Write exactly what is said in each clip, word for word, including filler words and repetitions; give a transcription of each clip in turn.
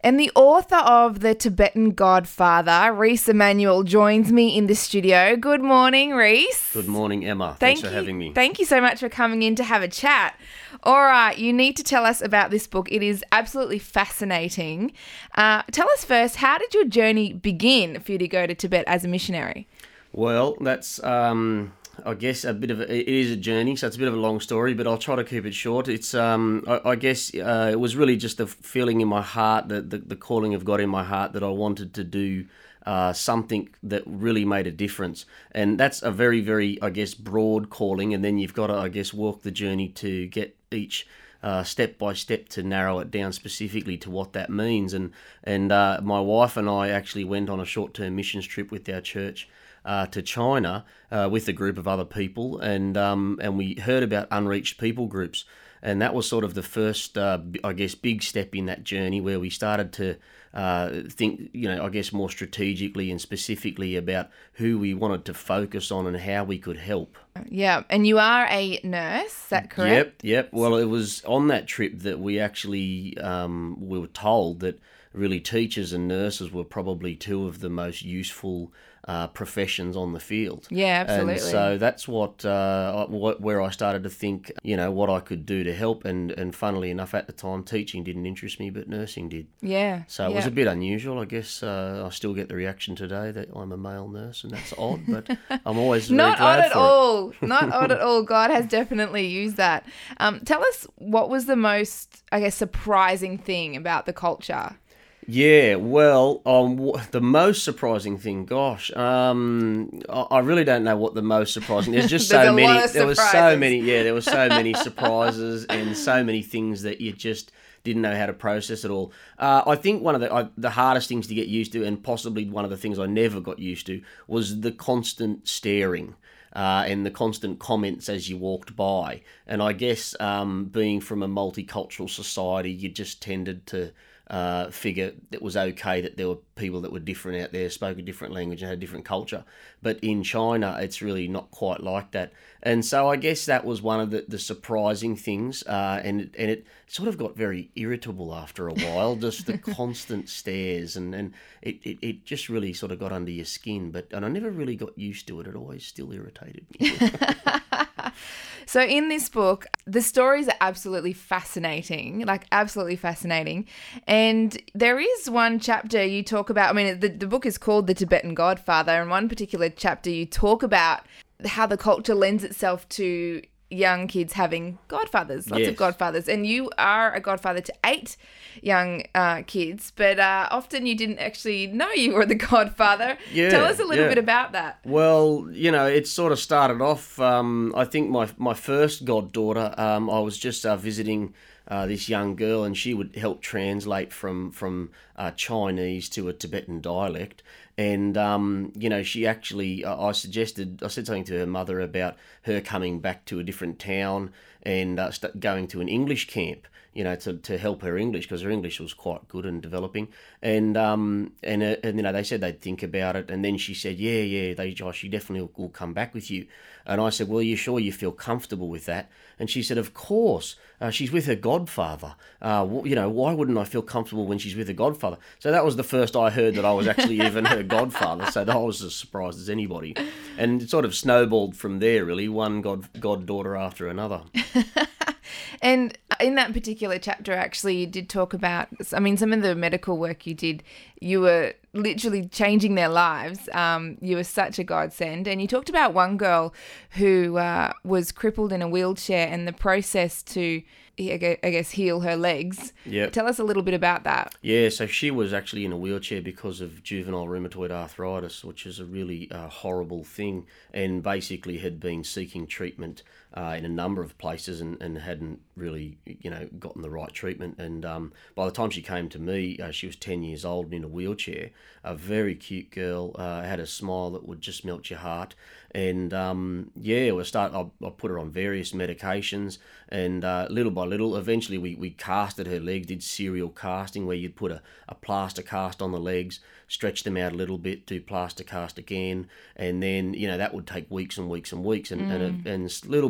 And the author of The Tibetan Godfather, Rhys Emmanuel, joins me in the studio. Good morning, Rhys. Good morning, Emma. Thank Thanks for you, having me. Thank you so much for coming in to have a chat. All right, you need to tell us about this book. It is absolutely fascinating. Uh, tell us first, how did your journey begin for you to go to Tibet as a missionary? Well, that's, um, I guess, a bit of a, it is a journey, so it's a bit of a long story, but I'll try to keep it short. It's, um, I, I guess, uh, it was really just the feeling in my heart, that the, the calling of God in my heart, that I wanted to do uh, something that really made a difference. And that's a very, very, I guess, broad calling, and then you've got to, I guess, walk the journey to get each Uh, step by step to narrow it down specifically to what that means. And and uh, my wife and I actually went on a short-term missions trip with our church uh, to China uh, with a group of other people, and um, and we heard about unreached people groups, and that was sort of the first, uh, I guess, big step in that journey, where we started to uh, think, you know, I guess more strategically and specifically about who we wanted to focus on and how we could help. Yeah, and you are a nurse, is that correct? Yep, yep. Well, it was on that trip that we actually um, we were told that really teachers and nurses were probably two of the most useful uh, professions on the field. Yeah, absolutely. And so that's what, uh, what where I started to think, you know, what I could do to help. And, and funnily enough, at the time, teaching didn't interest me, but nursing did. Yeah. So it yeah. was a bit unusual. I guess uh, I still get the reaction today that I'm a male nurse, and that's odd, but I'm always very Not glad odd at for all. Not odd at all. God has definitely used that. Um, tell us, what was the most, I guess, surprising thing about the culture? Yeah, well, um, w- the most surprising thing, gosh, um, I, I really don't know what the most surprising. There's just There's so a many. lot of There was so surprises. many. Yeah, there were so many surprises and so many things that you just didn't know how to process it all. Uh, I think one of the uh, the hardest things to get used to, and possibly one of the things I never got used to, was the constant staring. Uh, and the constant comments as you walked by. And I guess um, being from a multicultural society, you just tended to uh, figure it was okay that there were people that were different out there, spoke a different language and had a different culture. But in China, it's really not quite like that. And so I guess that was one of the, the surprising things. Uh, and, it, and it sort of got very irritable after a while, just the constant stares. And, and it, it, it just really sort of got under your skin. But and I never really got used to it. It always still irritated me. So in this book, the stories are absolutely fascinating, like absolutely fascinating. And there is one chapter you talk about, I mean, the, the book is called The Tibetan Godfather, and one particular chapter you talk about how the culture lends itself to young kids having godfathers, lots Yes. of godfathers. And you are a godfather to eight young uh, kids, but uh, often you didn't actually know you were the godfather. Yeah, Tell us a little yeah. bit about that. Well, you know, it sort of started off, um, I think my my first goddaughter, um, I was just uh, visiting uh, this young girl, and she would help translate from, from uh, Chinese to a Tibetan dialect. And, um, you know, she actually, I suggested, I said something to her mother about her coming back to a different town and uh, st- going to an English camp, you know, to, to help her English, because her English was quite good and developing. And, um, and, uh, and, you know, they said they'd think about it. And then she said, yeah, yeah, they, Josh, she definitely will, will come back with you. And I said, well, are you sure you feel comfortable with that? And she said, of course. Uh, she's with her godfather. Uh, w- you know, why wouldn't I feel comfortable when she's with her godfather? So that was the first I heard that I was actually even her godfather. So I was as surprised as anybody. And it sort of snowballed from there, really, one god goddaughter after another. And in that particular chapter, actually, you did talk about, I mean, some of the medical work you did, you were literally changing their lives. Um, you were such a godsend. And you talked about one girl who uh, was crippled in a wheelchair, and the process to, I guess, heal her legs. Yep. Tell us a little bit about that. Yeah, so she was actually in a wheelchair because of juvenile rheumatoid arthritis, which is a really uh, horrible thing, and basically had been seeking treatment uh, in a number of places and, and hadn't really, you know, gotten the right treatment. And um, by the time she came to me, uh, she was ten years old and in a wheelchair. A very cute girl, uh, had a smile that would just melt your heart. And um, yeah, we start. I, I put her on various medications, and uh, little by little, eventually we, we casted her legs, did serial casting, where you'd put a, a plaster cast on the legs, stretch them out a little bit, do plaster cast again, and then, you know, that would take weeks and weeks and weeks, and, mm. and, a, and little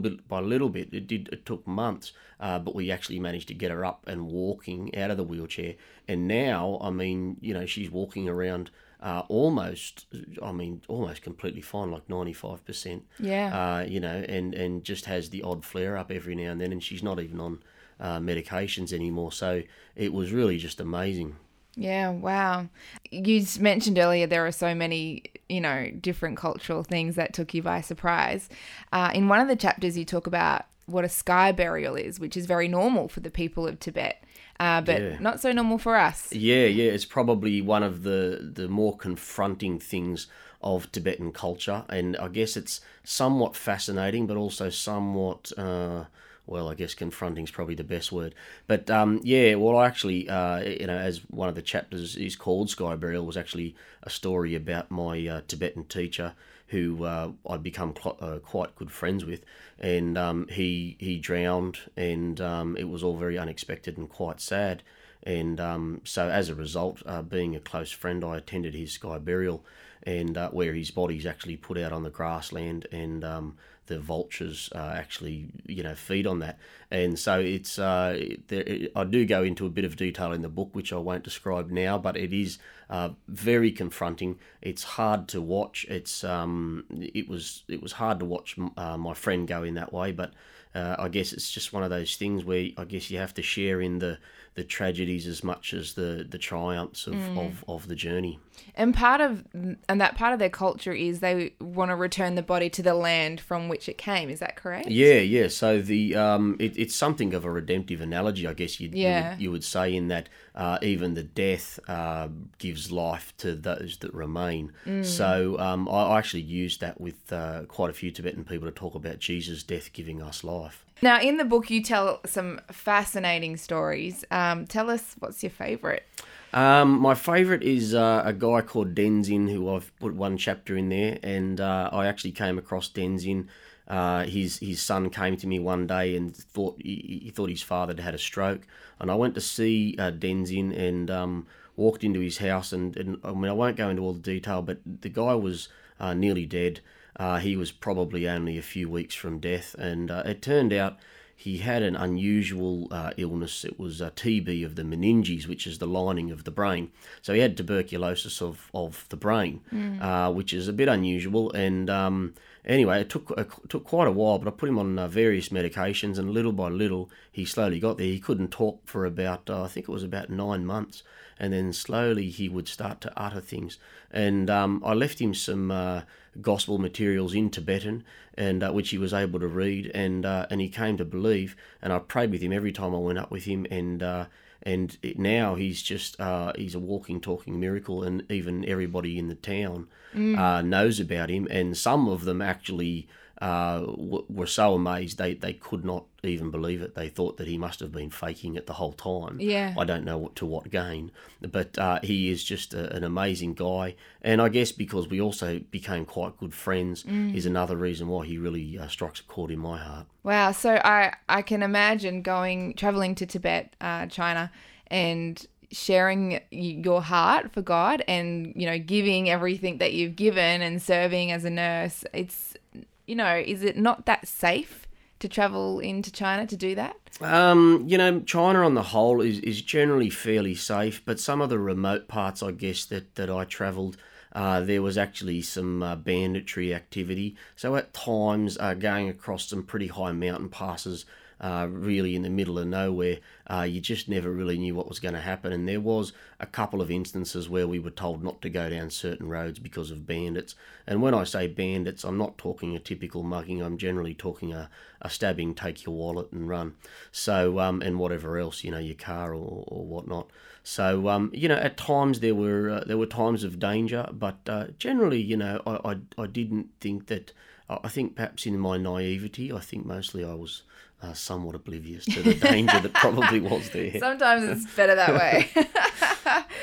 bit by little bit. It did. It took months, uh, but we actually managed to get her up and walking out of the wheelchair. And now, I mean, you know, she's walking around uh, almost, I mean, almost completely fine, like ninety-five percent. Yeah. Uh, you know, and, and just has the odd flare up every now and then, and she's not even on uh, medications anymore. So it was really just amazing. Yeah, wow. You s- mentioned earlier there are so many, you know, different cultural things that took you by surprise. Uh, in one of the chapters, you talk about what a sky burial is, which is very normal for the people of Tibet, uh, but Yeah. not so normal for us. Yeah, yeah, it's probably one of the the more confronting things of Tibetan culture, and I guess it's somewhat fascinating, but also somewhat, uh, well, I guess confronting is probably the best word. But um, yeah, well, I actually, uh, you know, as one of the chapters is called Sky Burial, was actually a story about my uh, Tibetan teacher who uh, I'd become cl- uh, quite good friends with, and um, he he drowned, and um, it was all very unexpected and quite sad. And um, so as a result, uh, being a close friend, I attended his sky burial, and uh, where his body's actually put out on the grassland, and um, the vultures uh, actually, you know, feed on that. And so it's, uh, there, I do go into a bit of detail in the book, which I won't describe now, but it is uh, very confronting. It's hard to watch. It's um, it was it was hard to watch uh, my friend go in that way, but uh, I guess it's just one of those things where I guess you have to share in the the tragedies as much as the, the triumphs of, mm. of, of the journey. And part of and that part of their culture is they want to return the body to the land from which it came. Is that correct? Yeah, yeah. So the um, it, it's something of a redemptive analogy, I guess you'd, yeah. you, would, you would say, in that uh, even the death uh, gives life to those that remain. Mm. So um, I, I actually used that with uh, quite a few Tibetan people to talk about Jesus' death giving us life. Now, in the book, you tell some fascinating stories. Um, tell us, what's your favourite? Um, my favourite is uh, a guy called Denzin, who I've put one chapter in there, and uh, I actually came across Denzin. Uh, his his son came to me one day and thought he, he thought his father had had a stroke, and I went to see uh, Denzin and um, walked into his house, and, and I mean I won't go into all the detail, but the guy was uh, nearly dead. Uh, he was probably only a few weeks from death, and uh, it turned out he had an unusual uh, illness. It was a T B of the meninges, which is the lining of the brain. So he had tuberculosis of, of the brain, mm. uh, which is a bit unusual. And um, anyway, it took it took quite a while, but I put him on uh, various medications, and little by little, he slowly got there. He couldn't talk for about, uh, I think it was about nine months. And then slowly he would start to utter things. And um, I left him some uh, gospel materials in Tibetan, and uh, which he was able to read, and uh, and he came to believe. And I prayed with him every time I went up with him, and uh, and it, now he's just uh, he's a walking, talking miracle, and even everybody in the town mm. uh, knows about him. And some of them actually uh, w- were so amazed they, they could not even believe it. They thought that he must have been faking it the whole time. Yeah. I don't know what to what gain, but uh, he is just a, an amazing guy. And I guess because we also became quite good friends mm. is another reason why he really uh, strikes a chord in my heart. Wow. So I, I can imagine going, traveling to Tibet, uh, China, and sharing your heart for God and, you know, giving everything that you've given and serving as a nurse. It's, you know, is it not that safe to travel into China to do that? Um, you know, China on the whole is, is generally fairly safe, but some of the remote parts, I guess, that, that I travelled, uh, there was actually some uh, banditry activity. So at times, uh, going across some pretty high mountain passes, uh, really in the middle of nowhere, uh, you just never really knew what was going to happen. And there was a couple of instances where we were told not to go down certain roads because of bandits. And when I say bandits, I'm not talking a typical mugging. I'm generally talking a, a stabbing, take your wallet and run. So, um, and whatever else, you know, your car or, or whatnot. So, um, you know, at times there were uh, there were times of danger, but uh, generally, you know, I, I, I didn't think that, I think perhaps in my naivety, I think mostly I was Uh, somewhat oblivious to the danger that probably was there. Sometimes it's better that way.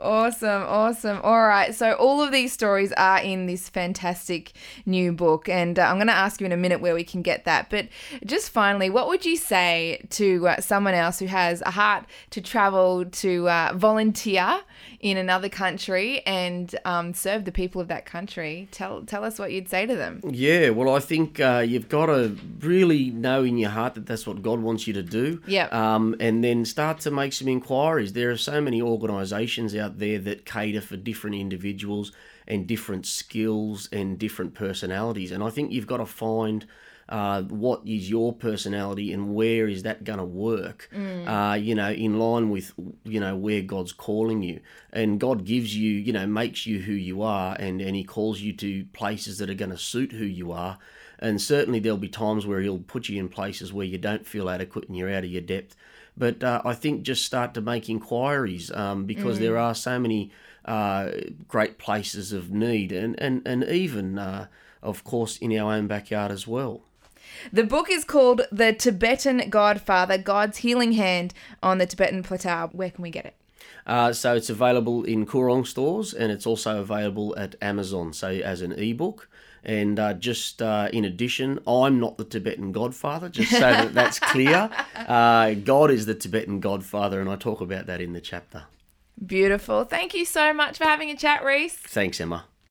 Awesome, awesome. All right, so all of these stories are in this fantastic new book, and uh, I'm going to ask you in a minute where we can get that. But just finally, what would you say to uh, someone else who has a heart to travel, to uh, volunteer in another country and um, serve the people of that country? Tell tell us what you'd say to them. Yeah, well, I think uh, you've got to really know in your heart that that's what God wants you to do. Yep. Um, and then start to make some inquiries. There are so many organisations out there that cater for different individuals and different skills and different personalities. And I think you've got to find uh, what is your personality and where is that going to work, mm. uh, you know, in line with, you know, where God's calling you. And God gives you, you know, makes you who you are, and, and he calls you to places that are going to suit who you are. And certainly there'll be times where he'll put you in places where you don't feel adequate and you're out of your depth. But uh, I think just start to make inquiries um, because mm. there are so many uh, great places of need and, and, and even, uh, of course, in our own backyard as well. The book is called The Tibetan Godfather, God's Healing Hand on the Tibetan Plateau. Where can we get it? Uh, so it's available in Koorong stores, and it's also available at Amazon, so as an ebook. And uh, just uh, in addition, I'm not the Tibetan Godfather, just so that that's clear. Uh, God is the Tibetan Godfather, and I talk about that in the chapter. Beautiful. Thank you so much for having a chat, Reese. Thanks, Emma.